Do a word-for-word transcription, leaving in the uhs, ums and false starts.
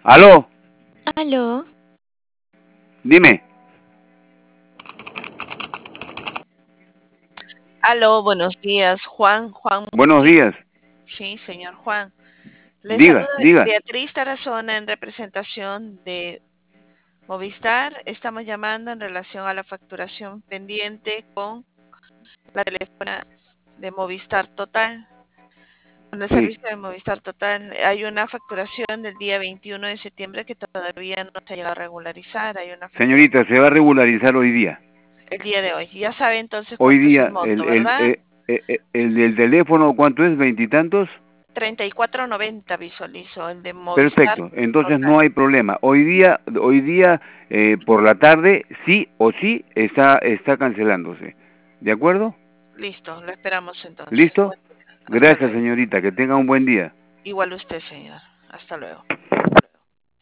Aló, Aló, dime. Aló, buenos días, Juan. Juan, Buenos sí, días. sí, señor Juan. Le Diga, saluda diga. Beatriz Tarazona en representación de Movistar. Estamos llamando en relación a la facturación pendiente con la telefónica de Movistar Total. Con el Sí. servicio de Movistar Total hay una facturación del día veintiuno de septiembre que todavía no se ha llegado a regularizar. Hay una factura Señorita, se va a regularizar hoy día. el día de hoy. Ya sabe entonces Hoy cuánto es el día, el, monto, el, ¿verdad? eh, eh, eh, el del teléfono, ¿cuánto es? ¿Veintitantos? treinta y cuatro noventa visualizo, el de Movistar Perfecto, entonces Total. no hay problema. Hoy día, hoy día eh, por la tarde, sí o sí, está, está cancelándose. ¿De acuerdo? Listo, lo esperamos entonces. ¿Listo? Buen día. Hasta Gracias, luego. señorita. Que tenga un buen día. Igual usted, señor. Hasta luego.